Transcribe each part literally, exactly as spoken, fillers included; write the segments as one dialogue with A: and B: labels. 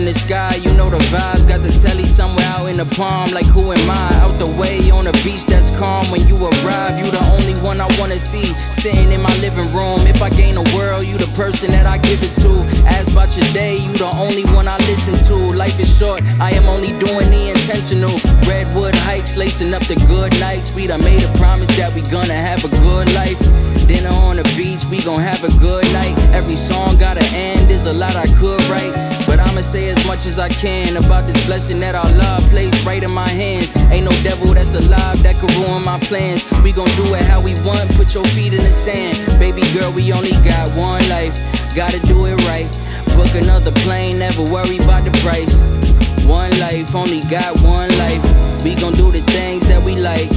A: in the sky, you know the vibes. Got the telly somewhere out in the palm, like who am I? Out the way on a beach that's calm. When you arrive, you the only one I wanna see. Sitting in my living room, if I gain the world, you the person that I give it to. Ask about your day, you the only one I listen to. Life is short, I am only doing the intentional. Redwood hikes, lacing up the good nights. We done made a promise that we gonna have a good life. Dinner on the beach, we gon' have a good night. Every song gotta end, there's a lot I could write, but I'ma say as much as I can about this blessing that Allah placed right in my hands. Ain't no devil that's alive that could ruin my plans. We gon' do it how we want, put your feet in the sand. Baby girl, we only got one life, gotta do it right. Book another plane, never worry about the price. One life, only got one life. We gon' do the things that we like.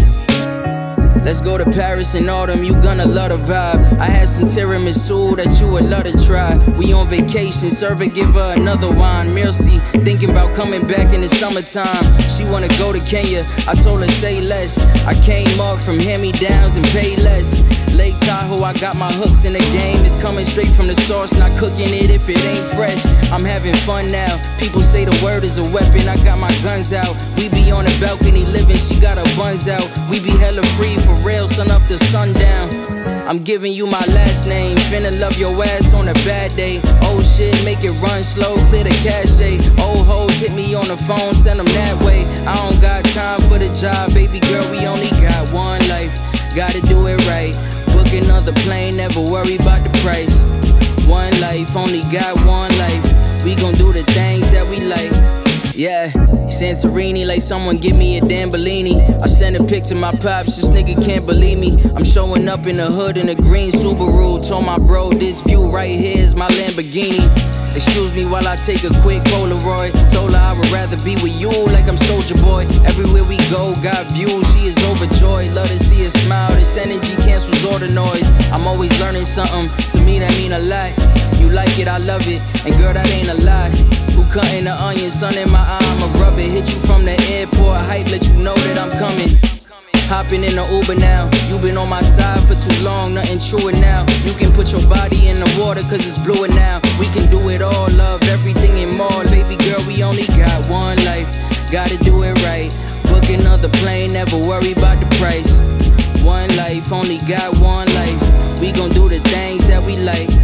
A: Let's go to Paris in autumn, you gonna love the vibe. I had some tiramisu that you would love to try. We on vacation, serve her, give her another wine. Mercy, thinking about coming back in the summertime. She wanna go to Kenya, I told her say less. I came up from hand-me-downs and pay less. Lake Tahoe, I got my hooks in the game. It's coming straight from the source, not cooking it if it ain't fresh. I'm having fun now, people say the word is a weapon. I got my guns out, we be on the balcony living, she got her buns out. We be hella free for real, sun up to sundown. I'm giving you my last name, finna love your ass on a bad day. Oh shit, make it run slow, clear the cache. Old hoes hit me on the phone, send them that way. I don't got time for the job, baby girl, we only got one life. Gotta do it right, book another plane, never worry about the price. One life, only got one life. We gon' do the things that we like. Yeah, Santorini, like someone give me a damn Bellini. I sent a pic to my pops, this nigga can't believe me. I'm showing up in the hood in a green Subaru. Told my bro, this view right here is my Lamborghini. Excuse me while I take a quick Polaroid. Told her I would rather be with you like I'm Soulja Boy. Everywhere we go, got views, she is overjoyed. Love to see her smile, this energy cancels all the noise. I'm always learning something, to me that mean a lot. You like it, I love it, and girl that ain't a lie. Who cutting the onion, sun in my eye, I'ma rub it. Hit you from the airport, hype, let you know that I'm coming. Hopping in the Uber now, you been on my side for too long, nothing truer now. You can put your body in the water cause it's bluer now. We can do it all, love, everything and more. Baby girl, we only got one life, gotta do it right. Book another plane, never worry about the price. One life, only got one life. We gon' do the things that we like.